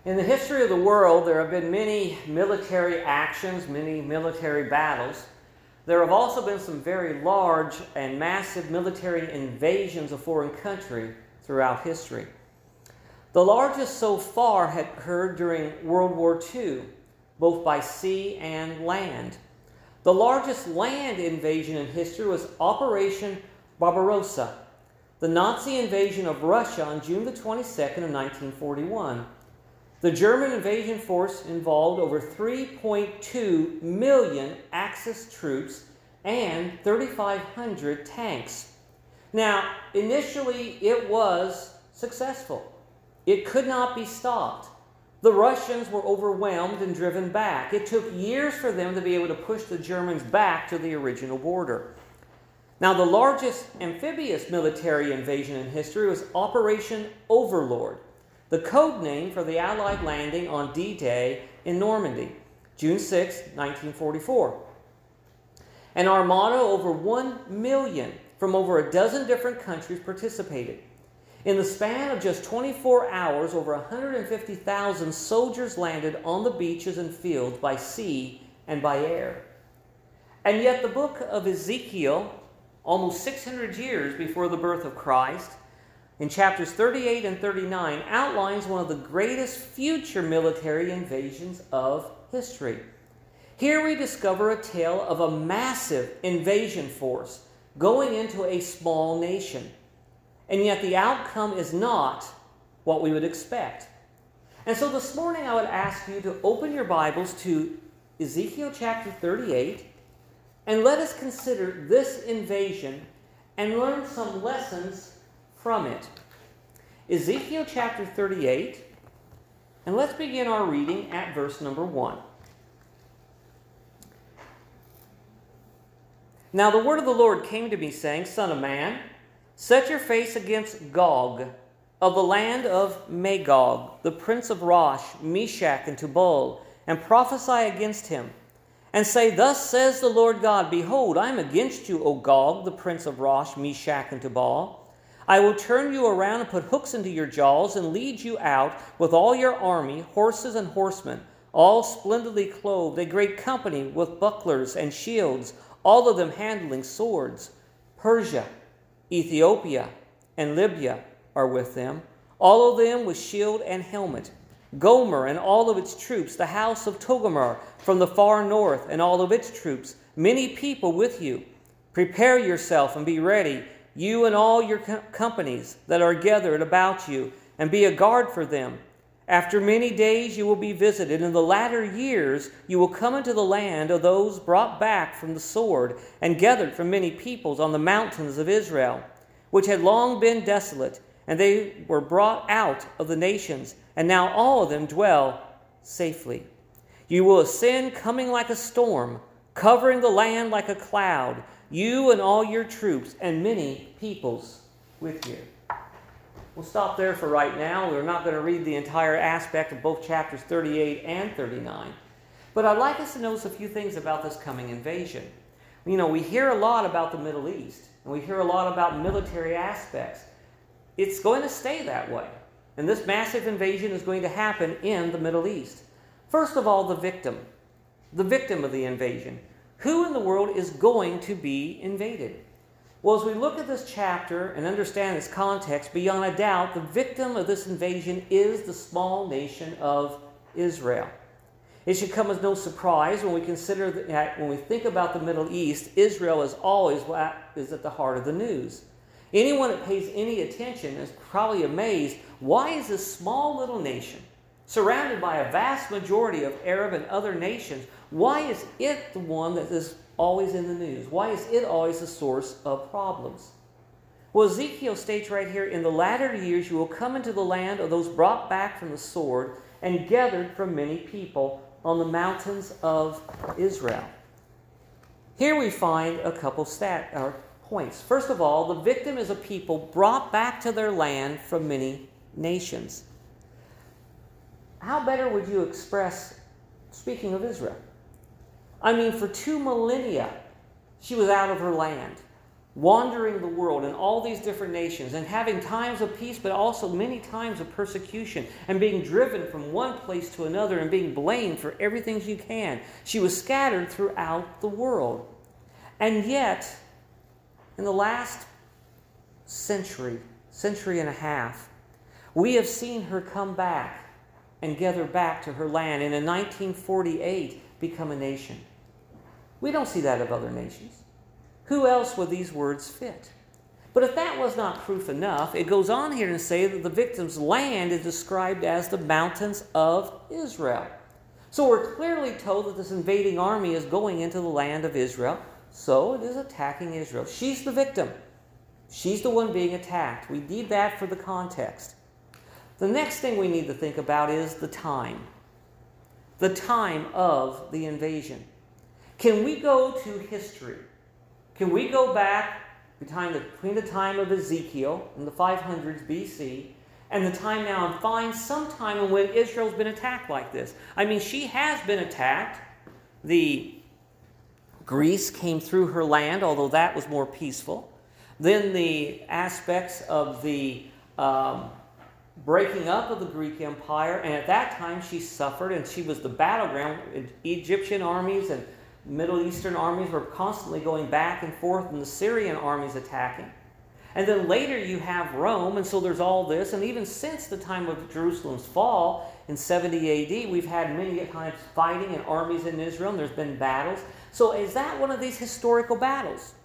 In the history of the world, there have been many military actions, many military battles. There have also been some very large and massive military invasions of foreign country throughout history. The largest so far had occurred during World War II, both by sea and land. The largest land invasion in history was Operation Barbarossa, the Nazi invasion of Russia on June the 22nd of 1941. The German invasion force involved over 3.2 million Axis troops and 3,500 tanks. Now, initially it was successful. It could not be stopped. The Russians were overwhelmed and driven back. It took years for them to be able to push the Germans back to the original border. Now, the largest amphibious military invasion in history was Operation Overlord, the code name for the Allied landing on D-Day in Normandy, June 6, 1944. An armada over 1 million from over a dozen different countries participated. In the span of just 24 hours, over 150,000 soldiers landed on the beaches and fields by sea and by air. And yet the book of Ezekiel, almost 600 years before the birth of Christ, in chapters 38 and 39, outlines one of the greatest future military invasions of history. Here we discover a tale of a massive invasion force going into a small nation. And yet the outcome is not what we would expect. And so this morning I would ask you to open your Bibles to Ezekiel chapter 38 and let us consider this invasion and learn some lessons from it. Ezekiel chapter 38, and let's begin our reading at verse number 1. Now the word of the Lord came to me, saying, Son of man, set your face against Gog, of the land of Magog, the prince of Rosh, Meshach, and Tubal, and prophesy against him, and say, Thus says the Lord God, Behold, I am against you, O Gog, the prince of Rosh, Meshach, and Tubal. I will turn you around and put hooks into your jaws, and lead you out with all your army, horses and horsemen, all splendidly clothed, a great company with bucklers and shields, all of them handling swords. Persia, Ethiopia, and Libya are with them, all of them with shield and helmet. Gomer and all of its troops, the house of Togarmah from the far north and all of its troops, many people with you. Prepare yourself and be ready, you and all your companies that are gathered about you, and be a guard for them. After many days you will be visited. In the latter years you will come into the land of those brought back from the sword and gathered from many peoples on the mountains of Israel, which had long been desolate, and they were brought out of the nations, and now all of them dwell safely. You will ascend coming like a storm, covering the land like a cloud, you and all your troops, and many peoples with you. We'll stop there for right now. We're not going to read the entire aspect of both chapters 38 and 39. But I'd like us to notice a few things about this coming invasion. You know, we hear a lot about the Middle East, and we hear a lot about military aspects. It's going to stay that way. And this massive invasion is going to happen in the Middle East. First of all, the victim of the invasion. Who in the world is going to be invaded? Well, as we look at this chapter and understand its context, beyond a doubt, the victim of this invasion is the small nation of Israel. It should come as no surprise when we consider that when we think about the Middle East, Israel is always what is at the heart of the news. Anyone that pays any attention is probably amazed, why is this small little nation, surrounded by a vast majority of Arab and other nations, why is it the one that is always in the news? Why is it always a source of problems? Well, Ezekiel states right here, in the latter years you will come into the land of those brought back from the sword and gathered from many people on the mountains of Israel. Here we find a couple points. First of all, the victim is a people brought back to their land from many nations. How better would you express, speaking of Israel? I mean, for 2 millennia, she was out of her land. wandering the world in all these different nations and having times of peace, but also many times of persecution and being driven from one place to another and being blamed for everything you can. She was scattered throughout the world. And yet, in the last century and a half, we have seen her come back and gather back to her land, and in 1948 become a nation. We don't see that of other nations. Who else would these words fit? But if that was not proof enough, it goes on here to say that the victim's land is described as the mountains of Israel. So we're clearly told that this invading army is going into the land of Israel, so it is attacking Israel. She's the victim. She's the one being attacked. We need that for the context. The next thing we need to think about is the time. The time of the invasion. Can we go to history? Can we go back between the time of Ezekiel in the 500s BC and the time now and find some time when Israel's been attacked like this? I mean, she has been attacked. Greece came through her land, although that was more peaceful. Then the aspects of the breaking up of the Greek Empire, and at that time she suffered, and she was the battleground. Egyptian armies and Middle Eastern armies were constantly going back and forth, and the Syrian armies attacking. And then later you have Rome, and so there's all this. And even since the time of Jerusalem's fall in 70 AD, we've had many times fighting and armies in Israel, and there's been battles. So is that one of these historical battles?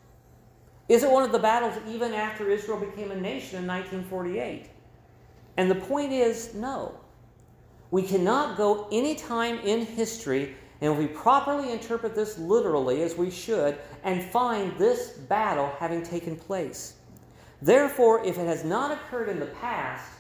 Is it one of the battles even after Israel became a nation in 1948? And the point is, no. We cannot go any time in history, and if we properly interpret this literally, as we should, and find this battle having taken place. Therefore, if it has not occurred in the past,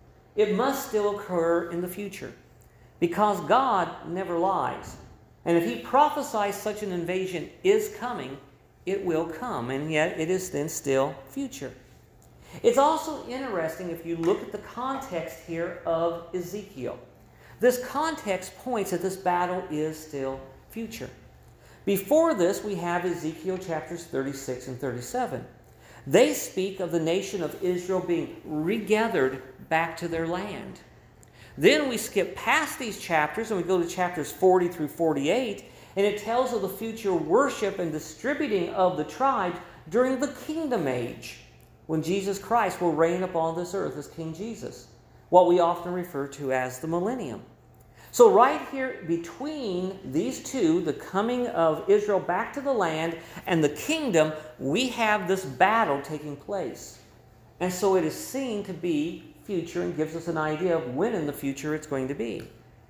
it must still occur in the future. Because God never lies. And if He prophesies such an invasion is coming, it will come. And yet it is then still future. It's also interesting if you look at the context here of Ezekiel. This context points that this battle is still future. Before this, we have Ezekiel chapters 36 and 37. They speak of the nation of Israel being regathered back to their land. Then we skip past these chapters and we go to chapters 40 through 48, and it tells of the future worship and distributing of the tribes during the kingdom age, when Jesus Christ will reign upon this earth as King Jesus, what we often refer to as the millennium. So right here between these two, the coming of Israel back to the land and the kingdom, we have this battle taking place. And so it is seen to be future and gives us an idea of when in the future it's going to be.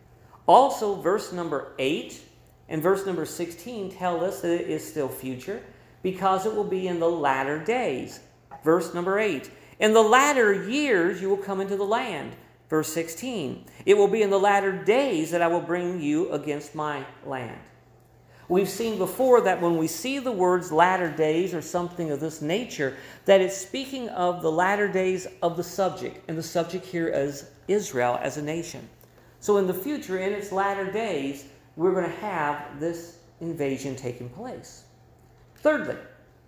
Also, verse number 8 and verse number 16 tell us that it is still future because it will be in the latter days. Verse number 8, in the latter years you will come into the land. Verse 16, it will be in the latter days that I will bring you against my land. We've seen before that when we see the words latter days or something of this nature, that it's speaking of the latter days of the subject. And the subject here is Israel as a nation. So in the future, in its latter days, we're going to have this invasion taking place. Thirdly,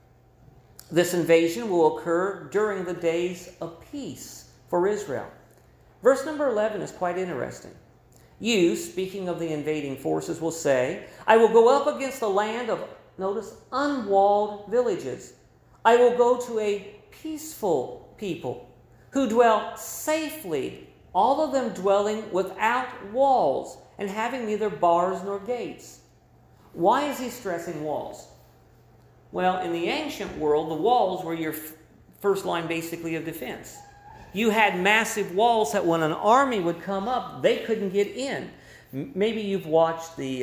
this invasion will occur during the days of peace for Israel. Verse number 11 is quite interesting. You, speaking of the invading forces, will say, I will go up against the land of, notice, unwalled villages. I will go to a peaceful people who dwell safely, all of them dwelling without walls and having neither bars nor gates. Why is he stressing walls? Well, in the ancient world, the walls were your first line basically of defense. You had massive walls that when an army would come up, they couldn't get in. Maybe you've watched the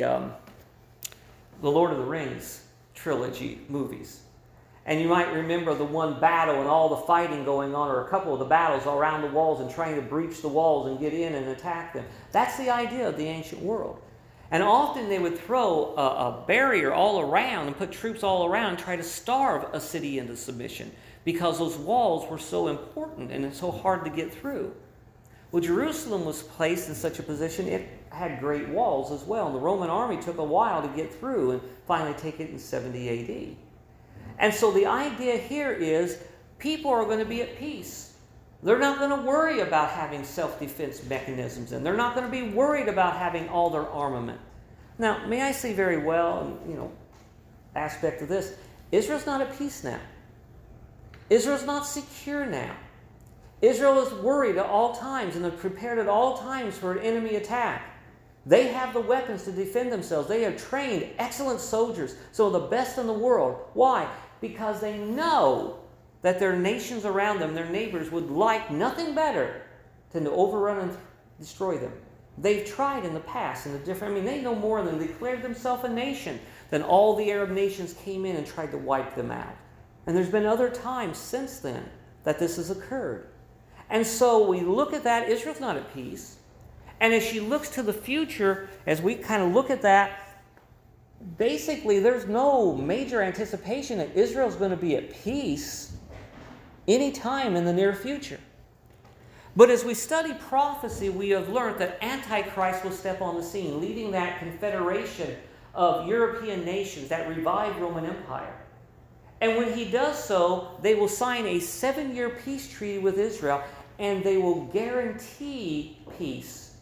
Lord of the Rings trilogy movies. And you might remember the one battle and all the fighting going on, or a couple of the battles around the walls and trying to breach the walls and get in and attack them. That's the idea of the ancient world. And often they would throw a barrier all around and put troops all around and try to starve a city into submission, because those walls were so important and it's so hard to get through. Well, Jerusalem was placed in such a position, it had great walls as well. And the Roman army took a while to get through and finally take it in 70 AD. And so the idea here is people are going to be at peace. They're not going to worry about having self-defense mechanisms, and they're not going to be worried about having all their armament. Now, may I say very well, aspect of this, Israel's not at peace now. Israel's not secure now. Israel is worried at all times and they're prepared at all times for an enemy attack. They have the weapons to defend themselves. They have trained excellent soldiers, some of the best in the world. Why? Because they know that their nations around them, their neighbors, would like nothing better than to overrun and destroy them. They've tried in the past, they know more than declared themselves a nation than all the Arab nations came in and tried to wipe them out. And there's been other times since then that this has occurred. And so we look at that, Israel's not at peace. And as she looks to the future, as we kind of look at that, basically there's no major anticipation that Israel's going to be at peace any time in the near future. But as we study prophecy, we have learned that Antichrist will step on the scene, leading that confederation of European nations, that revived Roman Empire. And when he does so, they will sign a 7-year peace treaty with Israel, and they will guarantee peace.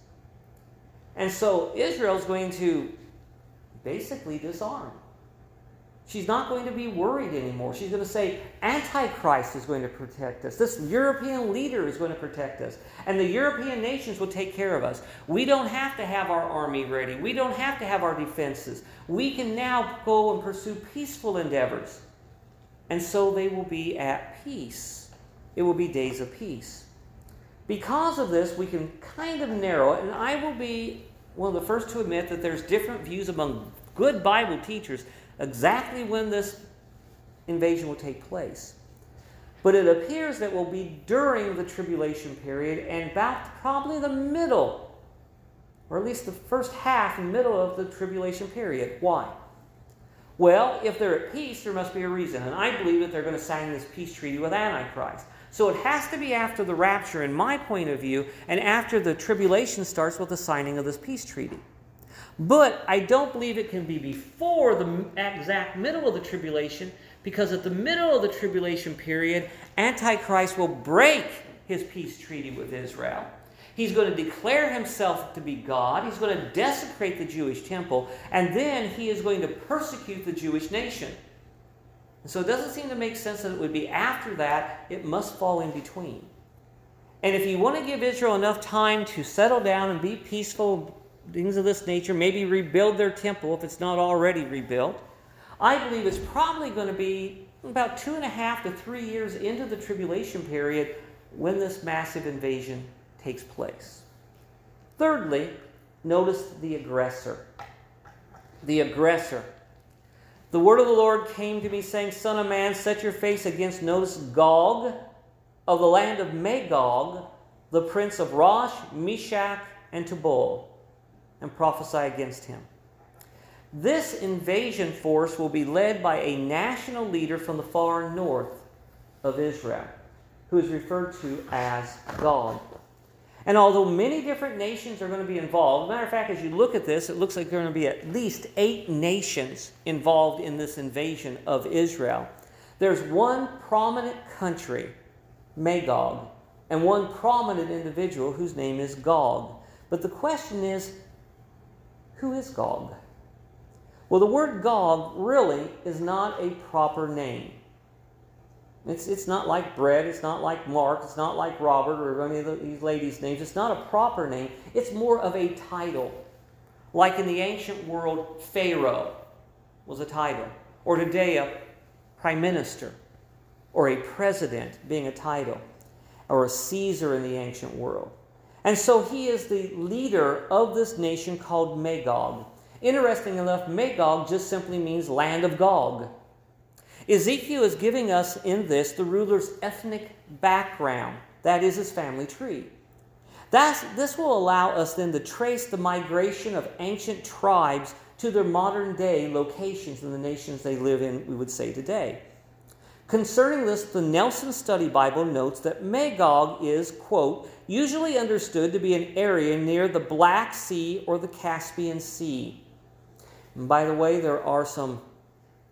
And so Israel is going to basically disarm. She's not going to be worried anymore. She's going to say, Antichrist is going to protect us. This European leader is going to protect us. And the European nations will take care of us. We don't have to have our army ready. We don't have to have our defenses. We can now go and pursue peaceful endeavors. And so they will be at peace. It will be days of peace. Because of this, we can kind of narrow it, and I will be one of the first to admit that there's different views among good Bible teachers exactly when this invasion will take place. But it appears that it will be during the tribulation period and about probably the middle, or at least the first half and middle of the tribulation period. Why? Well, if they're at peace, there must be a reason. And I believe that they're going to sign this peace treaty with Antichrist. So it has to be after the rapture, in my point of view, and after the tribulation starts with the signing of this peace treaty. But I don't believe it can be before the exact middle of the tribulation, because at the middle of the tribulation period, Antichrist will break his peace treaty with Israel. He's going to declare himself to be God. He's going to desecrate the Jewish temple. And then he is going to persecute the Jewish nation. So it doesn't seem to make sense that it would be after that. It must fall in between. And if you want to give Israel enough time to settle down and be peaceful, things of this nature, maybe rebuild their temple if it's not already rebuilt, I believe it's probably going to be about 2.5 to 3 years into the tribulation period when this massive invasion takes place. Thirdly, notice the aggressor. The aggressor. The word of the Lord came to me, saying, Son of man, set your face against, notice, Gog, of the land of Magog, the prince of Rosh, Meshach, and Tubal, and prophesy against him. This invasion force will be led by a national leader from the far north of Israel, who is referred to as Gog. And although many different nations are going to be involved, matter of fact, as you look at this, it looks like there are going to be at least 8 nations involved in this invasion of Israel. There's one prominent country, Magog, and one prominent individual whose name is Gog. But the question is, who is Gog? Well, the word Gog really is not a proper name. It's not like Brett, it's not like Mark, it's not like Robert or any of these ladies' names. It's not a proper name. It's more of a title. Like in the ancient world, Pharaoh was a title. Or today, a prime minister. Or a president being a title. Or a Caesar in the ancient world. And so he is the leader of this nation called Magog. Interesting enough, Magog just simply means land of Gog. Ezekiel is giving us in this the ruler's ethnic background, that is his family tree. This will allow us then to trace the migration of ancient tribes to their modern day locations in the nations they live in, we would say today. Concerning this, the Nelson Study Bible notes that Magog is, quote, usually understood to be an area near the Black Sea or the Caspian Sea. And by the way, there are some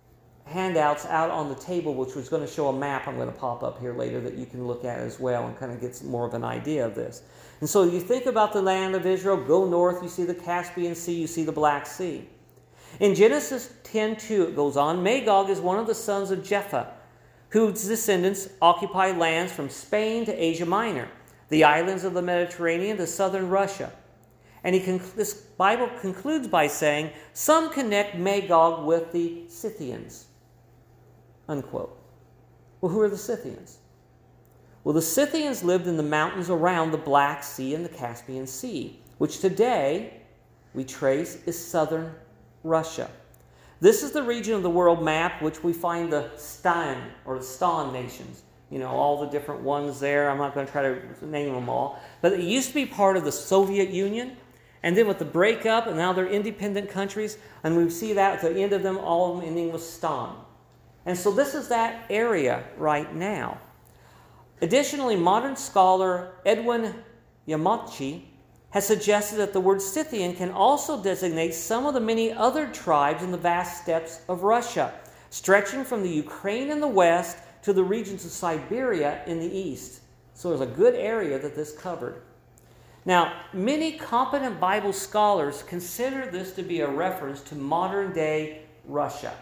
handouts out on the table, which was going to show a map I'm going to pop up here later that you can look at as well and kind of get more of an idea of this. And so you think about the land of Israel, go north, you see the Caspian Sea, you see the Black Sea. In Genesis 10:2, it goes on, Magog is one of the sons of Japheth, whose descendants occupy lands from Spain to Asia Minor, the islands of the Mediterranean to southern Russia. And this Bible concludes by saying, some connect Magog with the Scythians, unquote. Well, who are the Scythians? Well, the Scythians lived in the mountains around the Black Sea and the Caspian Sea, which today we trace is southern Russia. This is the region of the world map which we find the Stan or the Stan nations. You know, all the different ones there. I'm not going to try to name them all. But it used to be part of the Soviet Union. And then with the breakup, and now they're independent countries, and we see that at the end of them, all of them ending with Stan. And so this is that area right now. Additionally, modern scholar Edwin Yamauchi has suggested that the word Scythian can also designate some of the many other tribes in the vast steppes of Russia, stretching from the Ukraine in the west to the regions of Siberia in the east. So there's a good area that this covered. Now, many competent Bible scholars consider this to be a reference to modern-day Russia.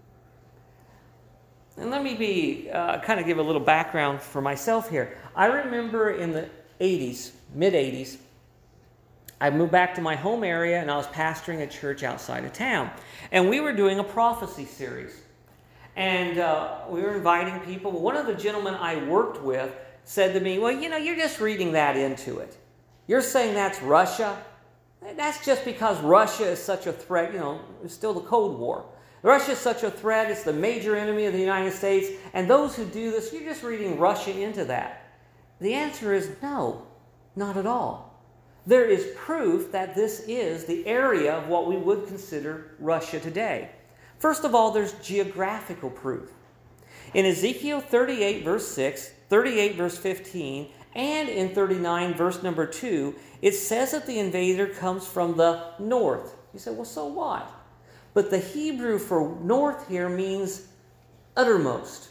And let me kind of give a little background for myself here. I remember in the 80s, mid-80s, I moved back to my home area and I was pastoring a church outside of town. And we were doing a prophecy series. And we were inviting people. One of the gentlemen I worked with said to me, well, you know, you're just reading that into it. You're saying that's Russia? That's just because Russia is such a threat. You know, it's still the Cold War. Russia is such a threat. It's the major enemy of the United States. And those who do this, you're just reading Russia into that. The answer is no, not at all. There is proof that this is the area of what we would consider Russia today. First of all, there's geographical proof. In Ezekiel 38, verse 6, 38, verse 15, and in 39, verse number 2, it says that the invader comes from the north. You say, well, so what? But the Hebrew for north here means uttermost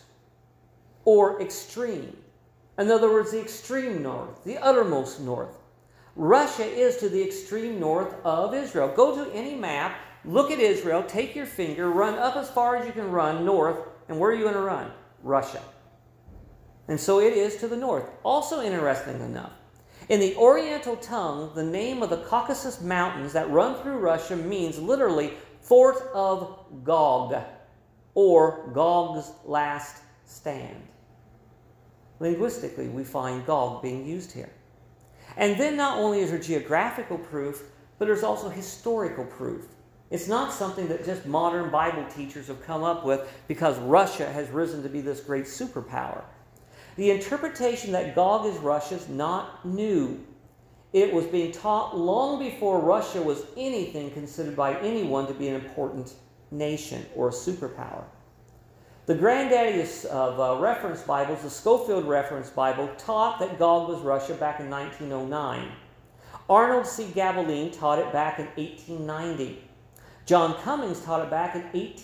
or extreme. In other words, the extreme north, the uttermost north. Russia is to the extreme north of Israel. Go to any map, look at Israel, take your finger, run up as far as you can run north, and where are you going to run? Russia. And so it is to the north. Also interesting enough, in the Oriental tongue, the name of the Caucasus Mountains that run through Russia means literally Fort of Gog, or Gog's last stand. Linguistically, we find Gog being used here. And then not only is there geographical proof, but there's also historical proof. It's not something that just modern Bible teachers have come up with because Russia has risen to be this great superpower. The interpretation that Gog is Russia is not new. It was being taught long before Russia was anything considered by anyone to be an important nation or a superpower. The granddaddy of reference Bibles, the Scofield Reference Bible, taught that Gog was Russia back in 1909. Arnold C. Gabaline taught it back in 1890. John Cummings taught it back in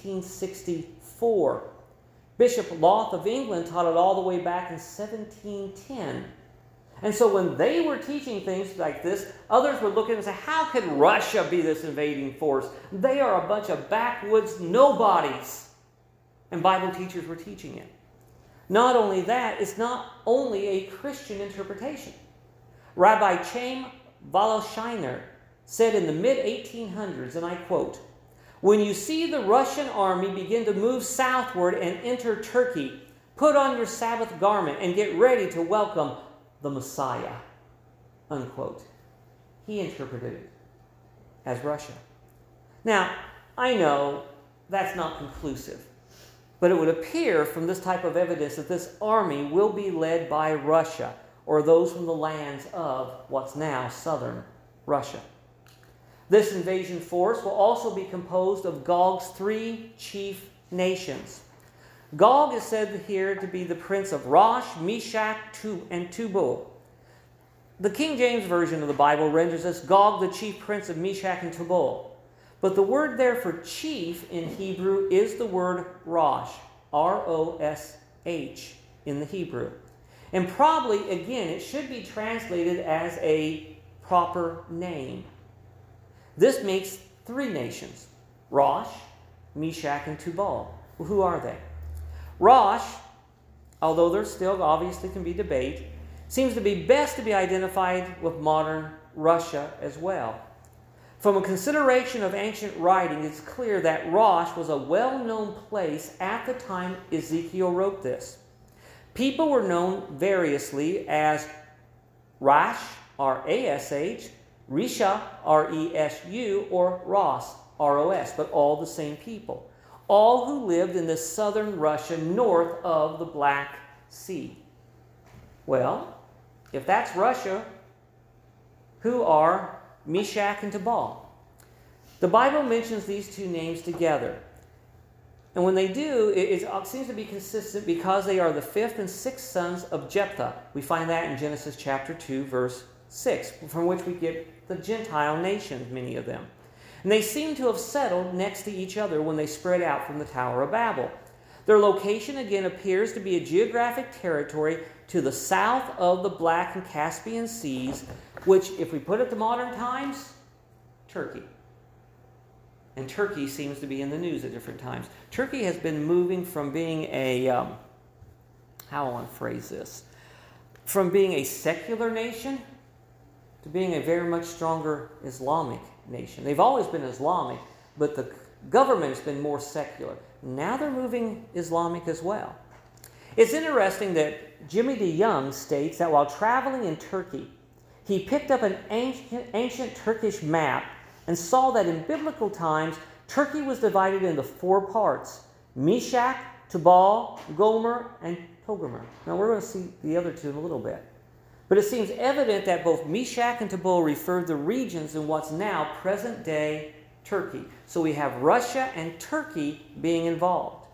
1864. Bishop Loth of England taught it all the way back in 1710. And so when they were teaching things like this, others were looking and saying, how could Russia be this invading force? They are a bunch of backwoods nobodies. And Bible teachers were teaching it. Not only that, it's not only a Christian interpretation. Rabbi Chaim Wallersteiner said in the mid-1800s, and I quote, when you see the Russian army begin to move southward and enter Turkey, put on your Sabbath garment and get ready to welcome the Messiah, unquote. He interpreted it as Russia. Now, I know that's not conclusive, but it would appear from this type of evidence that this army will be led by Russia, or those from the lands of what's now southern Russia. This invasion force will also be composed of Gog's three chief nations. Gog is said here to be the prince of Rosh, Meshach, and Tubal. The King James Version of the Bible renders this Gog the chief prince of Meshach and Tubal. But the word there for chief in Hebrew is the word Rosh, R-O-S-H in the Hebrew. And probably, again, it should be translated as a proper name. This makes three nations, Rosh, Meshach, and Tubal. Well, who are they? Rosh, although there still obviously can be debate, seems to be best to be identified with modern Russia as well. From a consideration of ancient writing, it's clear that Rosh was a well-known place at the time Ezekiel wrote this. People were known variously as Rash, R-A-S-H, Risha, R-E-S-U, or Ros, R-O-S, but all the same people. All who lived in the southern Russia north of the Black Sea. Well, if that's Russia, who are Meshach and Tubal? The Bible mentions these two names together. And when they do, it seems to be consistent because they are the fifth and sixth sons of Jephthah. We find that in Genesis chapter 2, verse 6, from which we get the Gentile nations, many of them. And they seem to have settled next to each other when they spread out from the Tower of Babel. Their location, again, appears to be a geographic territory to the south of the Black and Caspian Seas, which, if we put it to modern times, Turkey. And Turkey seems to be in the news at different times. Turkey has been moving from being a, how I want to phrase this, from being a secular nation to being a very much stronger Islamic nation. They've always been Islamic, but the government's been more secular. Now they're moving Islamic as well. It's interesting that Jimmy DeYoung states that while traveling in Turkey, he picked up an ancient Turkish map and saw that in biblical times, Turkey was divided into four parts: Meshach, Tubal, Gomer, and Togarmah. Now we're going to see the other two in a little bit. But it seems evident that both Meshach and Tubal referred to regions in what's now present-day Turkey. So we have Russia and Turkey being involved.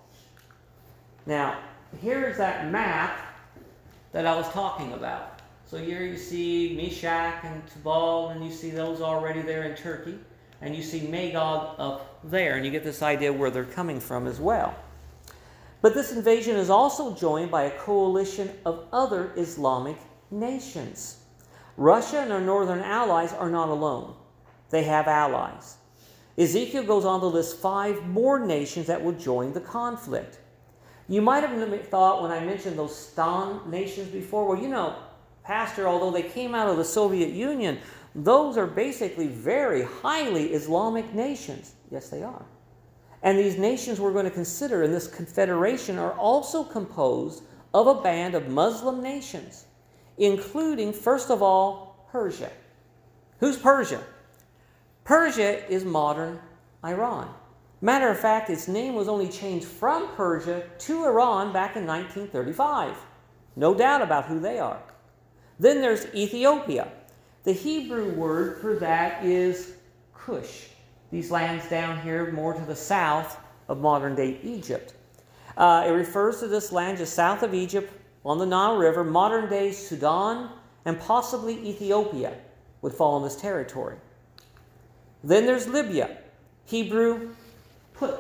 Now, here's that map that I was talking about. So here you see Meshach and Tubal, and you see those already there in Turkey. And you see Magog up there, and you get this idea where they're coming from as well. But this invasion is also joined by a coalition of other Islamic nations. Russia and their northern allies are not alone. They have allies. Ezekiel goes on to list 5 more nations that will join the conflict. You might have thought when I mentioned those Stan nations before, well, you know, Pastor, although they came out of the Soviet Union, those are basically very highly Islamic nations. Yes, they are. And these nations we're going to consider in this confederation are also composed of a band of Muslim nations, including, first of all, Persia. Who's Persia? Persia is modern Iran. Matter of fact, its name was only changed from Persia to Iran back in 1935. No doubt about who they are. Then there's Ethiopia. The Hebrew word for that is Cush. These lands down here more to the south of modern-day Egypt. It refers to this land just south of Egypt on the Nile River. Modern-day Sudan and possibly Ethiopia would fall in this territory. Then there's Libya. Hebrew Put.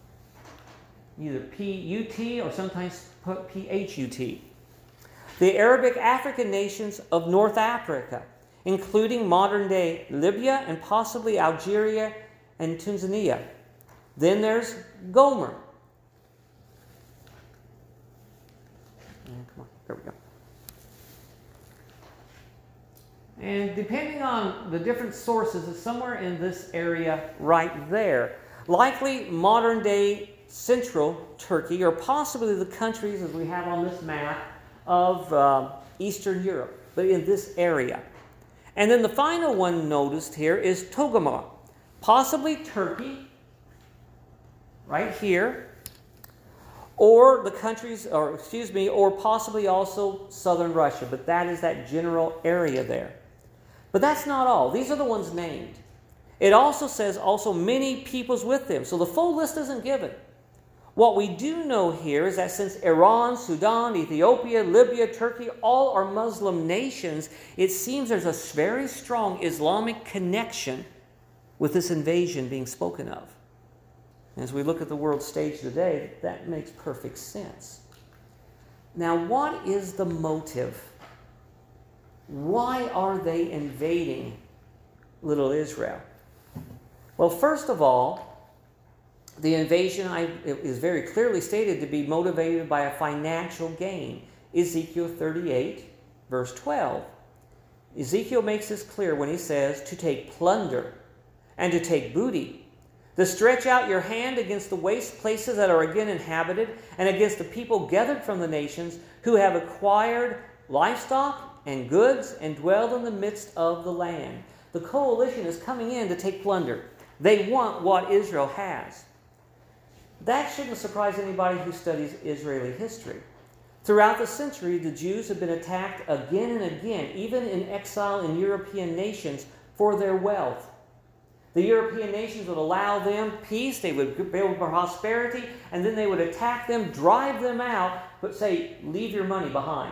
Either P-U-T or sometimes P-H-U-T. The Arabic African nations of North Africa, including modern-day Libya and possibly Algeria and Tunisia. Then there's Gomer. Come on, there we go. And depending on the different sources, it's somewhere in this area right there. Likely modern-day central Turkey, or possibly the countries, as we have on this map, of Eastern Europe, but in this area. And then the final one noticed here is Togarmah, possibly Turkey, right here, or the countries, or possibly also southern Russia, but that is that general area there. But that's not all. These are the ones named. It also says also many peoples with them, so the full list isn't given. What we do know here is that since Iran, Sudan, Ethiopia, Libya, Turkey, all are Muslim nations, it seems there's a very strong Islamic connection with this invasion being spoken of. And as we look at the world stage today, that makes perfect sense. Now, what is the motive? Why are they invading little Israel? Well, first of all, the invasion is very clearly stated to be motivated by a financial gain. Ezekiel 38, verse 12. Ezekiel makes this clear when he says, to take plunder and to take booty, to stretch out your hand against the waste places that are again inhabited, and against the people gathered from the nations who have acquired livestock and goods and dwelled in the midst of the land. The coalition is coming in to take plunder. They want what Israel has. That shouldn't surprise anybody who studies Israeli history. Throughout the century, the Jews have been attacked again and again, even in exile in European nations, for their wealth. The European nations would allow them peace, they would build prosperity, and then they would attack them, drive them out, but say, leave your money behind.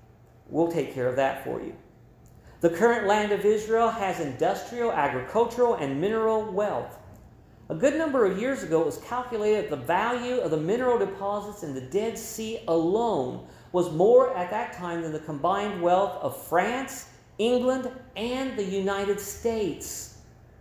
We'll take care of that for you. The current land of Israel has industrial, agricultural, and mineral wealth. A good number of years ago, it was calculated that the value of the mineral deposits in the Dead Sea alone was more at that time than the combined wealth of France, England, and the United States.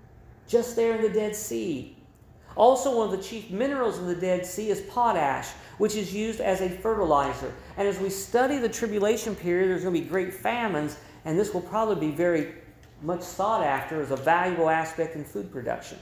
Just there in the Dead Sea. Also, one of the chief minerals in the Dead Sea is potash, which is used as a fertilizer. And as we study the tribulation period, there's going to be great famines, and this will probably be very much sought after as a valuable aspect in food production.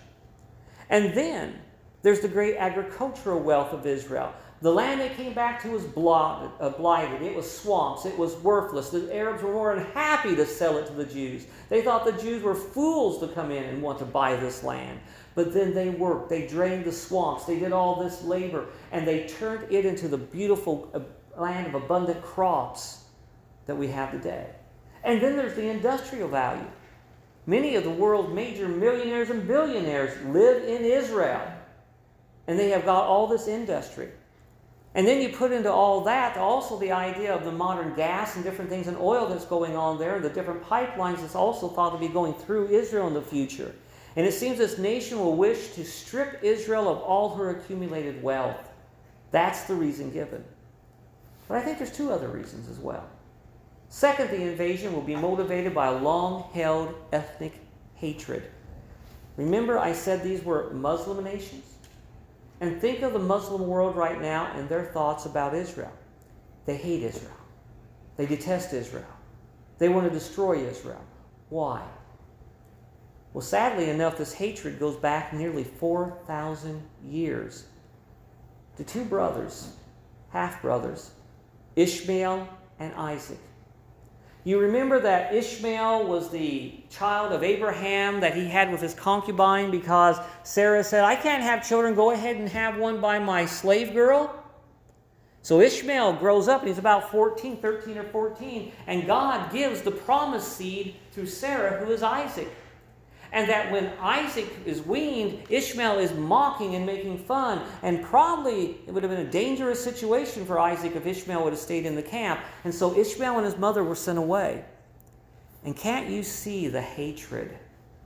And then there's the great agricultural wealth of Israel. The land they came back to was blighted. It was swamps. It was worthless. The Arabs were more than happy to sell it to the Jews. They thought the Jews were fools to come in and want to buy this land. But then they worked. They drained the swamps. They did all this labor. And they turned it into the beautiful land of abundant crops that we have today. And then there's the industrial value. Many of the world's major millionaires and billionaires live in Israel. And they have got all this industry. And then you put into all that also the idea of the modern gas and different things and oil that's going on there, and the different pipelines that's also thought to be going through Israel in the future. And it seems this nation will wish to strip Israel of all her accumulated wealth. That's the reason given. But I think there's two other reasons as well. Second, the invasion will be motivated by a long-held ethnic hatred. Remember, I said these were Muslim nations? And think of the Muslim world right now and their thoughts about Israel. They hate Israel. They detest Israel. They want to destroy Israel. Why? Well, sadly enough, this hatred goes back nearly 4,000 years to two brothers, half-brothers, Ishmael and Isaac. You remember that Ishmael was the child of Abraham that he had with his concubine because Sarah said, I can't have children, go ahead and have one by my slave girl. So Ishmael grows up and he's about 13 or 14, and God gives the promised seed through Sarah, who is Isaac. And that when Isaac is weaned, Ishmael is mocking and making fun. And probably it would have been a dangerous situation for Isaac if Ishmael would have stayed in the camp. And so Ishmael and his mother were sent away. And can't you see the hatred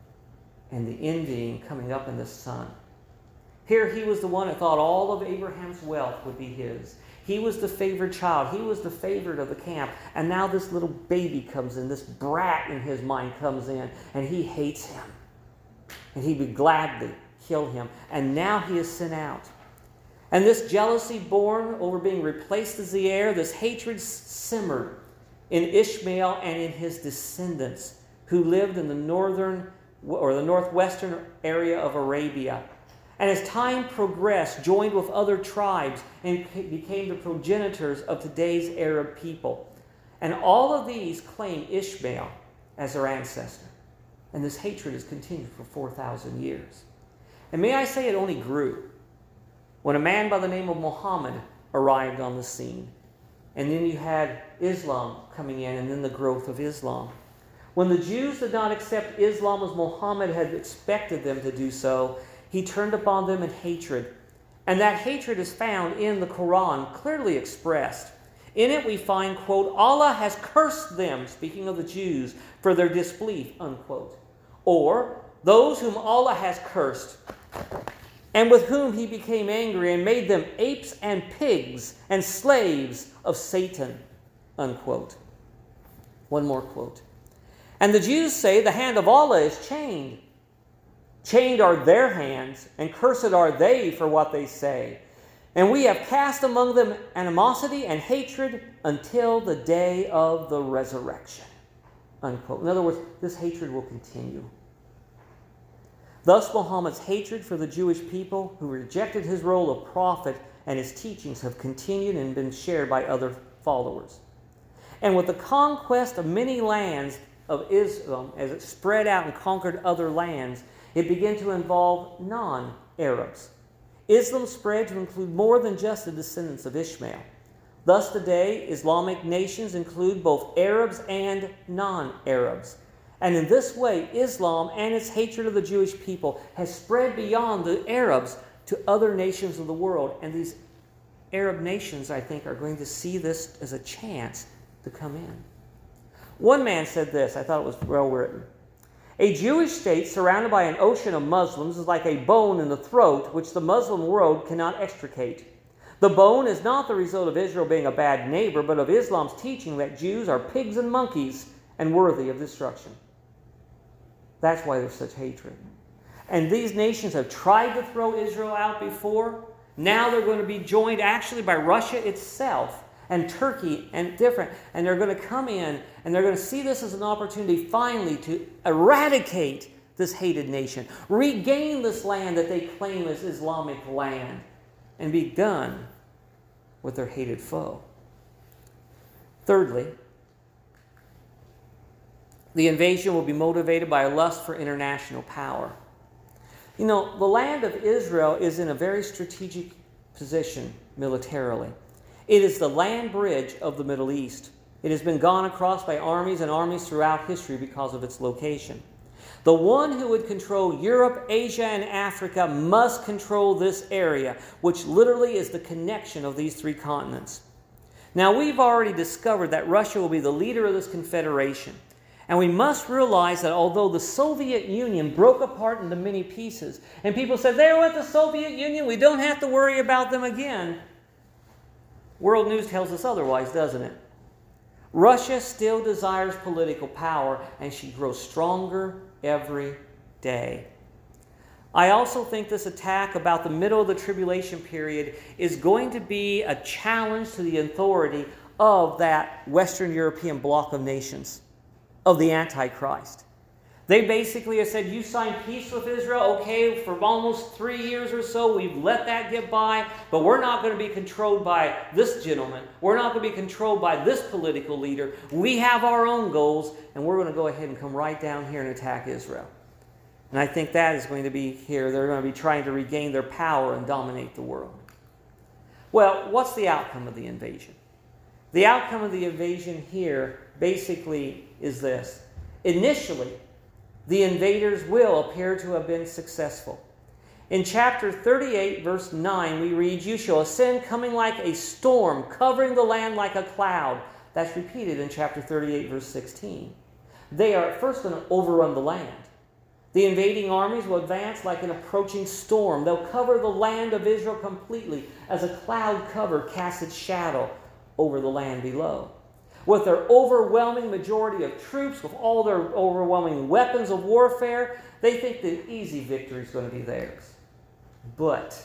and the envying coming up in the son? Here he was the one that thought all of Abraham's wealth would be his. He was the favored child. He was the favorite of the camp. And now this little baby comes in, this brat in his mind comes in, and he hates him. And he would gladly kill him. And now he is sent out. And this jealousy born over being replaced as the heir, this hatred simmered in Ishmael and in his descendants who lived in the northern or the northwestern area of Arabia. And as time progressed, joined with other tribes and became the progenitors of today's Arab people. And all of these claim Ishmael as their ancestor. And this hatred has continued for 4,000 years. And may I say it only grew when a man by the name of Muhammad arrived on the scene. And then you had Islam coming in, and then the growth of Islam. When the Jews did not accept Islam as Muhammad had expected them to do so, he turned upon them in hatred. And that hatred is found in the Quran, clearly expressed. In it we find, quote, Allah has cursed them, speaking of the Jews, for their disbelief, unquote. Or, those whom Allah has cursed, and with whom he became angry and made them apes and pigs and slaves of Satan." Unquote. One more quote. "And the Jews say the hand of Allah is chained. Chained are their hands, and cursed are they for what they say. And we have cast among them animosity and hatred until the day of the resurrection." Unquote. In other words, this hatred will continue. Thus, Muhammad's hatred for the Jewish people who rejected his role of prophet and his teachings have continued and been shared by other followers. And with the conquest of many lands of Islam, as it spread out and conquered other lands, it began to involve non-Arabs. Islam spread to include more than just the descendants of Ishmael. Thus today, Islamic nations include both Arabs and non-Arabs. And in this way, Islam and its hatred of the Jewish people has spread beyond the Arabs to other nations of the world. And these Arab nations, I think, are going to see this as a chance to come in. One man said this, I thought it was well written. "A Jewish state surrounded by an ocean of Muslims is like a bone in the throat which the Muslim world cannot extricate. The bone is not the result of Israel being a bad neighbor, but of Islam's teaching that Jews are pigs and monkeys and worthy of destruction." That's why there's such hatred. And these nations have tried to throw Israel out before. Now they're going to be joined actually by Russia itself and Turkey and different. And they're going to come in and they're going to see this as an opportunity finally to eradicate this hated nation, regain this land that they claim as Islamic land, and be done with their hated foe. Thirdly, the invasion will be motivated by a lust for international power. You know, the land of Israel is in a very strategic position militarily. It is the land bridge of the Middle East. It has been gone across by armies and armies throughout history because of its location. The one who would control Europe, Asia, and Africa must control this area, which literally is the connection of these three continents. Now, we've already discovered that Russia will be the leader of this confederation. And we must realize that although the Soviet Union broke apart into many pieces, and people said, there went the Soviet Union, we don't have to worry about them again. World news tells us otherwise, doesn't it? Russia still desires political power, and she grows stronger every day. I also think this attack about the middle of the tribulation period is going to be a challenge to the authority of that Western European bloc of nations, of the Antichrist. They basically have said, you signed peace with Israel, okay, for almost 3 years or so, we've let that get by, but we're not going to be controlled by this gentleman. We're not going to be controlled by this political leader. We have our own goals, and we're going to go ahead and come right down here and attack Israel. And I think that is going to be here. They're going to be trying to regain their power and dominate the world. Well, what's the outcome of the invasion? The outcome of the invasion here basically is this. Initially, the invaders will appear to have been successful. In chapter 38, verse 9, we read, "You shall ascend coming like a storm, covering the land like a cloud." That's repeated in chapter 38, verse 16. They are at first going to overrun the land. The invading armies will advance like an approaching storm. They'll cover the land of Israel completely as a cloud cover casts its shadow over the land below. With their overwhelming majority of troops, with all their overwhelming weapons of warfare, they think the easy victory is going to be theirs. But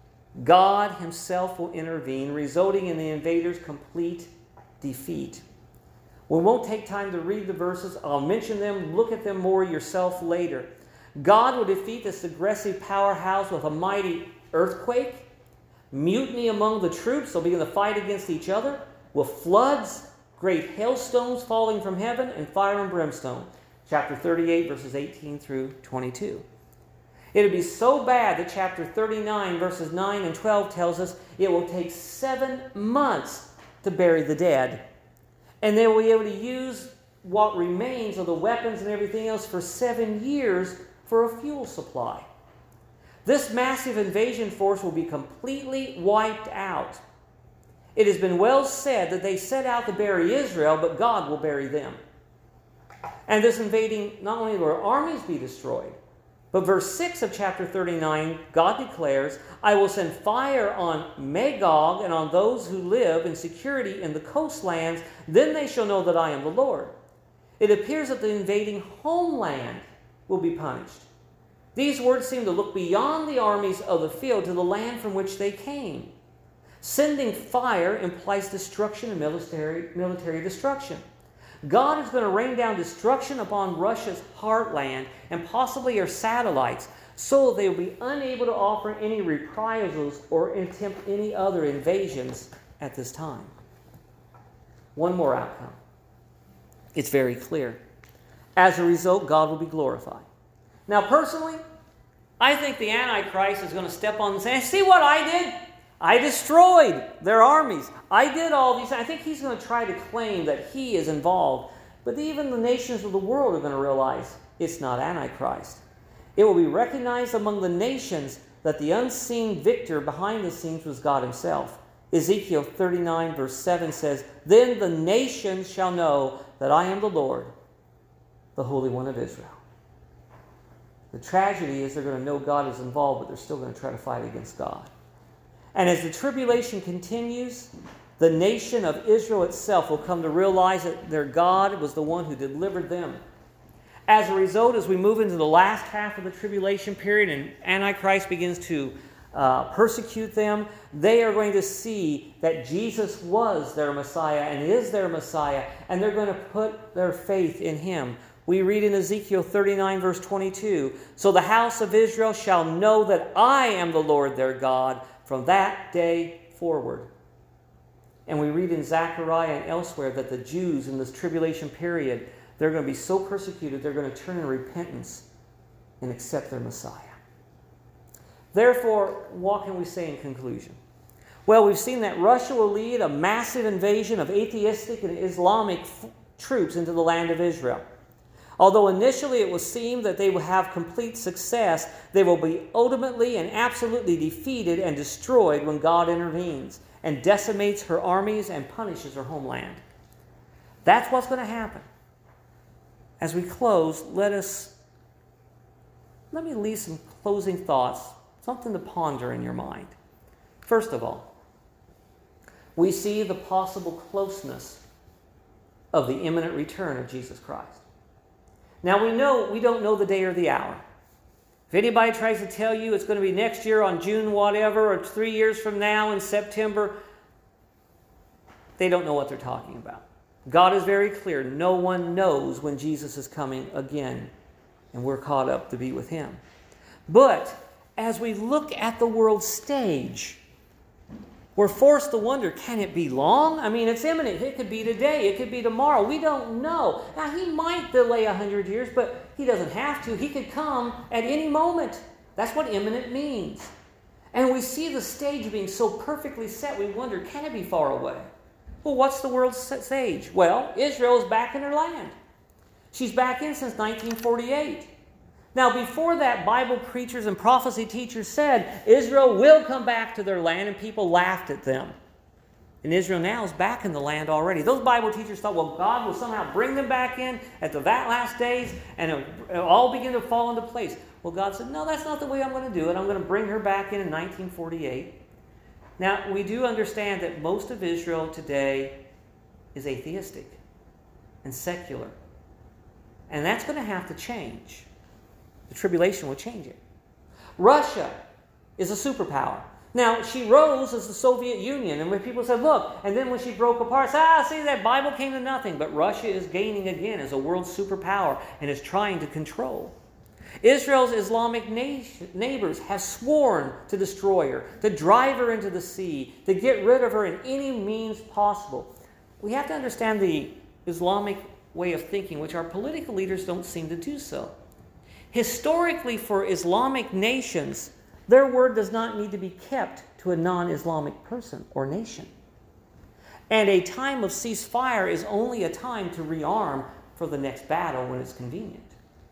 God himself will intervene, resulting in the invaders' complete defeat. We won't take time to read the verses. I'll mention them. Look at them more yourself later. God will defeat this aggressive powerhouse with a mighty earthquake, mutiny among the troops. They'll begin to fight against each other, with floods, great hailstones falling from heaven, and fire and brimstone. Chapter 38, verses 18 through 22. It'll be so bad that chapter 39, verses 9 and 12 tells us it will take 7 months to bury the dead. And they will be able to use what remains of the weapons and everything else for 7 years for a fuel supply. This massive invasion force will be completely wiped out. It has been well said that they set out to bury Israel, but God will bury them. And this invading, not only will armies be destroyed, But verse 6 of chapter 39, God declares, I will send fire on Magog and on those who live in security in the coastlands. Then they shall know that I am the Lord. It appears that the invading homeland will be punished. These words seem to look beyond the armies of the field to the land from which they came. Sending fire implies destruction and military destruction. God is going to rain down destruction upon Russia's heartland and possibly her satellites, so they will be unable to offer any reprisals or attempt any other invasions at this time. One more outcome. It's very clear. As a result, God will be glorified. Now, personally, I think the Antichrist is going to step on and say, see what I did? I destroyed their armies. I did all these. I think he's going to try to claim that he is involved. But even the nations of the world are going to realize it's not Antichrist. It will be recognized among the nations that the unseen victor behind the scenes was God himself. Ezekiel 39 verse 7 says, Then the nations shall know that I am the Lord, the Holy One of Israel. The tragedy is they're going to know God is involved, but they're still going to try to fight against God. And as the tribulation continues, the nation of Israel itself will come to realize that their God was the one who delivered them. As a result, as we move into the last half of the tribulation period and Antichrist begins to persecute them, they are going to see that Jesus was their Messiah and is their Messiah, and they're going to put their faith in him. We read in Ezekiel 39 verse 22, So the house of Israel shall know that I am the Lord their God from that day forward. And we read in Zechariah and elsewhere that the Jews in this tribulation period, they're going to be so persecuted, they're going to turn in repentance and accept their Messiah. Therefore, what can we say in conclusion? Well, we've seen that Russia will lead a massive invasion of atheistic and Islamic troops into the land of Israel. Although initially it will seem that they will have complete success, they will be ultimately and absolutely defeated and destroyed when God intervenes and decimates her armies and punishes her homeland. That's what's going to happen. As we close, let me leave some closing thoughts, something to ponder in your mind. First of all, we see the possible closeness of the imminent return of Jesus Christ. Now we don't know the day or the hour. If anybody tries to tell you it's going to be next year on June whatever, or 3 years from now in September, they don't know what they're talking about. God is very clear. No one knows when Jesus is coming again, and we're caught up to be with him. But as we look at the world stage, we're forced to wonder, can it be long? I mean, it's imminent. It could be today. It could be tomorrow. We don't know. Now, he might delay 100 years, but he doesn't have to. He could come at any moment. That's what imminent means. And we see the stage being so perfectly set, we wonder, can it be far away? Well, what's the world's stage? Well, Israel is back in her land. She's back in since 1948. Now, before that, Bible preachers and prophecy teachers said Israel will come back to their land, and people laughed at them. And Israel now is back in the land already. Those Bible teachers thought, well, God will somehow bring them back in at the last days, and it'll all begin to fall into place. Well, God said, no, that's not the way I'm going to do it. I'm going to bring her back in 1948. Now, we do understand that most of Israel today is atheistic and secular. And that's going to have to change. The tribulation will change it. Russia is a superpower. Now, she rose as the Soviet Union, and when people said, look, and then when she broke apart, see, that Bible came to nothing. But Russia is gaining again as a world superpower and is trying to control. Israel's Islamic neighbors have sworn to destroy her, to drive her into the sea, to get rid of her in any means possible. We have to understand the Islamic way of thinking, which our political leaders don't seem to do so. Historically, for Islamic nations, their word does not need to be kept to a non-Islamic person or nation. And a time of ceasefire is only a time to rearm for the next battle when it's convenient.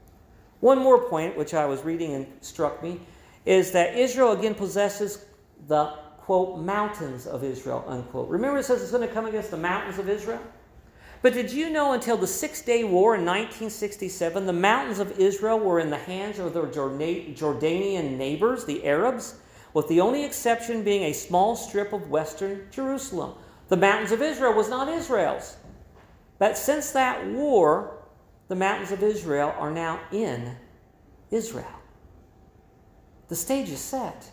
One more point, which I was reading and struck me, is that Israel again possesses the, quote, mountains of Israel, unquote. Remember it says it's going to come against the mountains of Israel? But did you know until the Six-Day War in 1967, the mountains of Israel were in the hands of their Jordanian neighbors, the Arabs, with the only exception being a small strip of western Jerusalem? The mountains of Israel was not Israel's. But since that war, the mountains of Israel are now in Israel. The stage is set.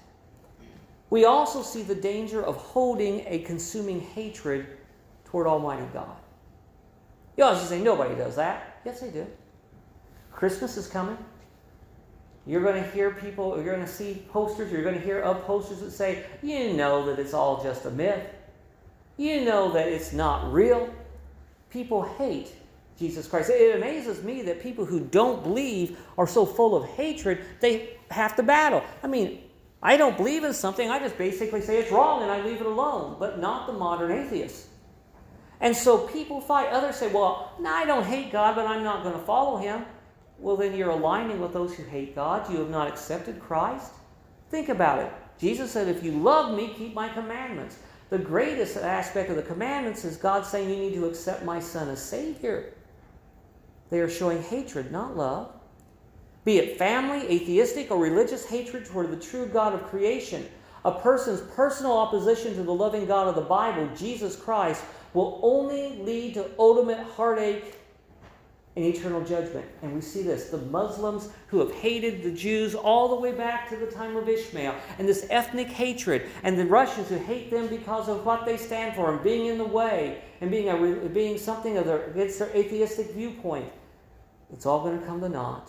We also see the danger of holding a consuming hatred toward Almighty God. You always say, nobody does that. Yes, they do. Christmas is coming. You're going to hear people, you're going to see posters, you're going to hear of posters that say, you know that it's all just a myth. You know that it's not real. People hate Jesus Christ. It amazes me that people who don't believe are so full of hatred, they have to battle. I mean, I don't believe in something, I just basically say it's wrong and I leave it alone, but not the modern atheist. And so people fight. Others say, well, no, I don't hate God, but I'm not going to follow him. Well, then you're aligning with those who hate God. You have not accepted Christ. Think about it. Jesus said, if you love me, keep my commandments. The greatest aspect of the commandments is God saying you need to accept my Son as Savior. They are showing hatred, not love. Be it family, atheistic, or religious hatred toward the true God of creation. A person's personal opposition to the loving God of the Bible, Jesus Christ, will only lead to ultimate heartache and eternal judgment. And we see this. The Muslims who have hated the Jews all the way back to the time of Ishmael, and this ethnic hatred, and the Russians who hate them because of what they stand for and being in the way and being something against their atheistic viewpoint. It's all going to come to naught,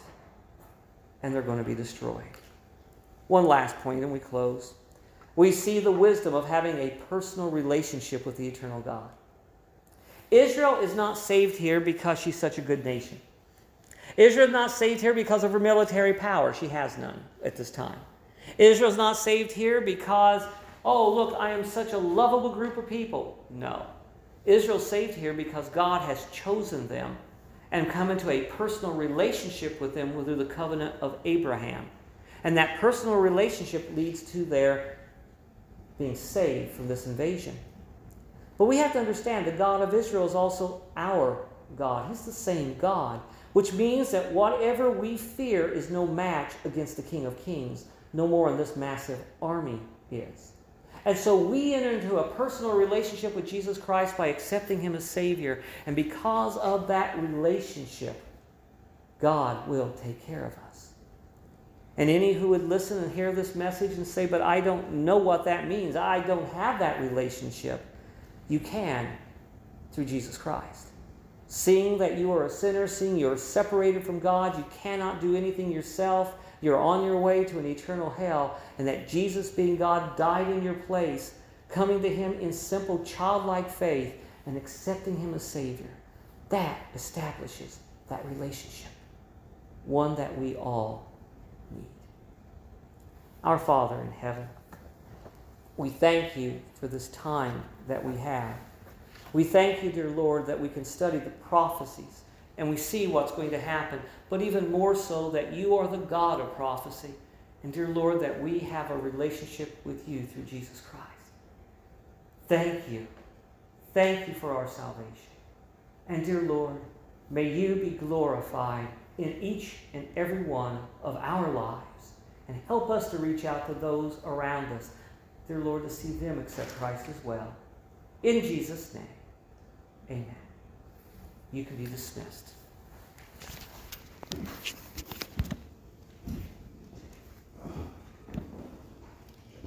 and they're going to be destroyed. One last point, and we close. We see the wisdom of having a personal relationship with the eternal God. Israel is not saved here because she's such a good nation. Israel is not saved here because of her military power. She has none at this time. Israel is not saved here because, oh, look, I am such a lovable group of people. No. Israel is saved here because God has chosen them and come into a personal relationship with them through the covenant of Abraham. And that personal relationship leads to their being saved from this invasion. But we have to understand the God of Israel is also our God. He's the same God, which means that whatever we fear is no match against the King of Kings, no more than this massive army is. And so we enter into a personal relationship with Jesus Christ by accepting him as Savior. And because of that relationship, God will take care of us. And any who would listen and hear this message and say, but I don't know what that means, I don't have that relationship, you can through Jesus Christ. Seeing that you are a sinner, seeing you are separated from God, you cannot do anything yourself, you're on your way to an eternal hell, and that Jesus, being God, died in your place, coming to him in simple childlike faith and accepting him as Savior. That establishes that relationship, one that we all need. Our Father in heaven, we thank you for this time that we have. We thank you, dear Lord, that we can study the prophecies and we see what's going to happen, but even more so that you are the God of prophecy. And dear Lord, that we have a relationship with you through Jesus Christ. Thank you. Thank you for our salvation. And dear Lord, may you be glorified in each and every one of our lives. And help us to reach out to those around us, dear Lord, to see them accept Christ as well. In Jesus' name, amen. You can be dismissed.